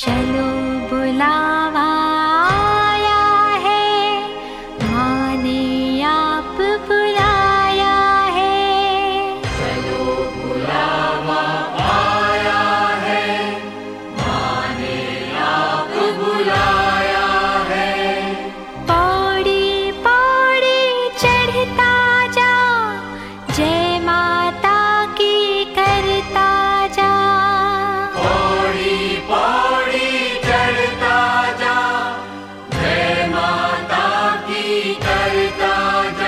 चलो बुलावा आया है, माँ ने आप बुलाया है। चलो बुलावा आया है, माँ ने आप बुलाया है। पौड़ी पौड़ी चढ़ता जा, जय माता की करता जा। पौड़ी पौड़ी चढ़ता जा, जय माता की करता जा।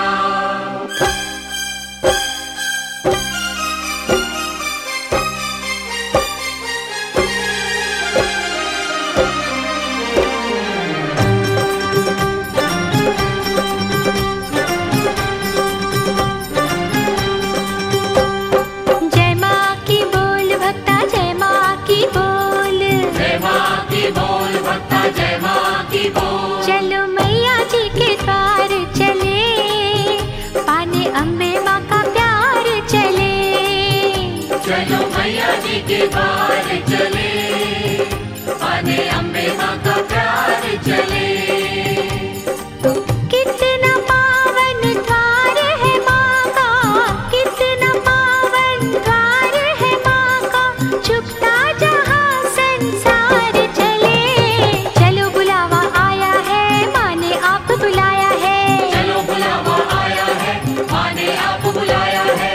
जय माँ की बोल भक्ता, जय माँ की बोल। जय माँ की बोल भक्ता, जय माँ की बोल। चलो मैया जी के द्वार चले, पाने अम्बे माँ का प्यार चले। चलो मैया जी के द्वार चले, पाने अम्बे माँ का प्यार चले। कितना पावन द्वार है माँ का, कितना पावन द्वार है माँ का। झुकता जहाँ संसार चले। चलो बुलावा आया है, माँ ने आप बुलाया है। चलो बुलावा आया है, माँ ने आप बुलाया है।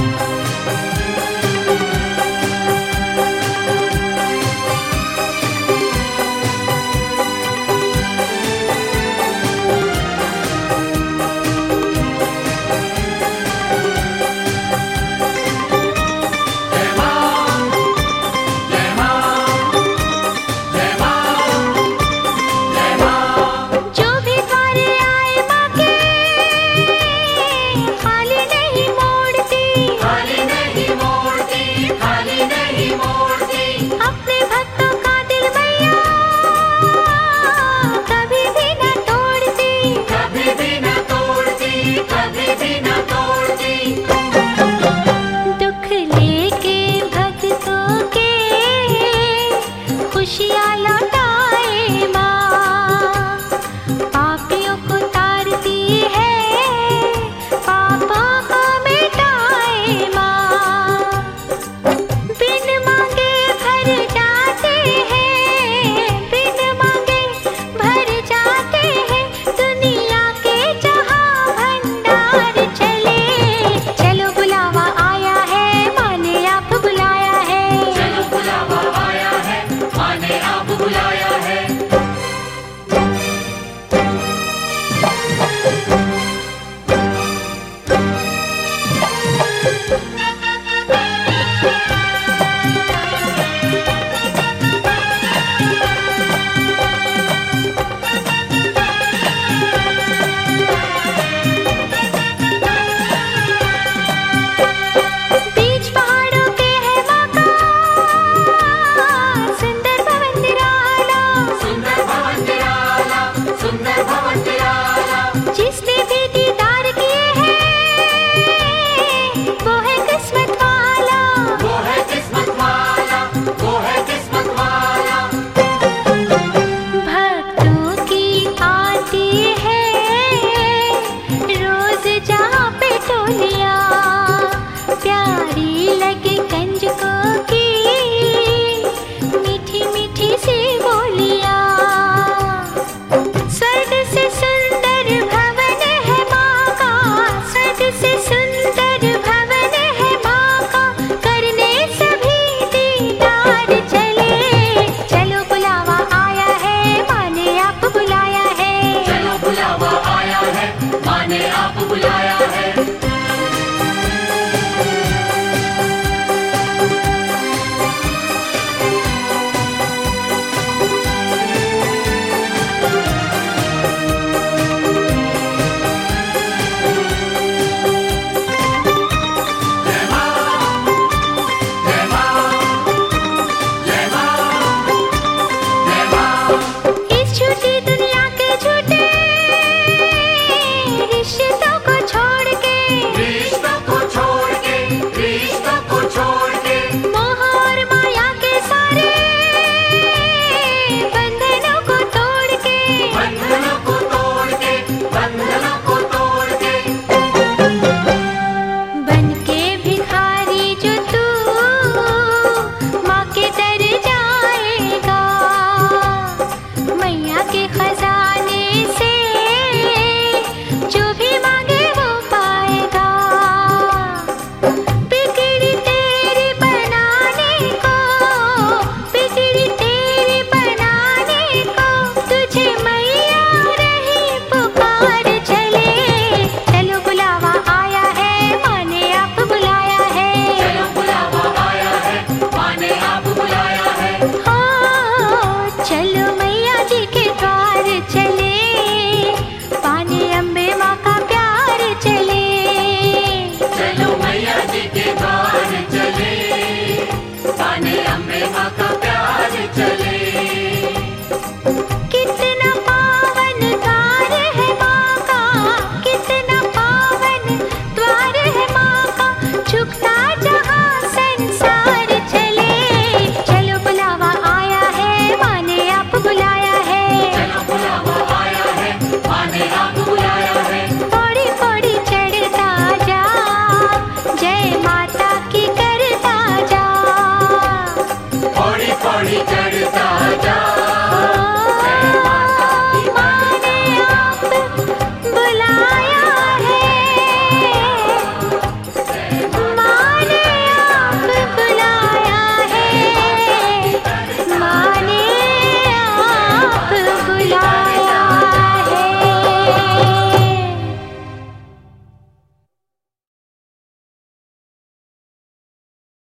जय माँ, जय माँ, जय माँ, जय माँ। जो भी द्वारे आए माँ के, खाली नहीं मोड़ती। खाली नहीं मोड़ती, खाली नहीं मोड़ती। अपने भक्तों का दिल मैया कभी भी न तोड़ती। कभी भी न तोड़ती, कभी भी न तोड़ती। दुख लेके भक्तों के खुशियाँ लौटा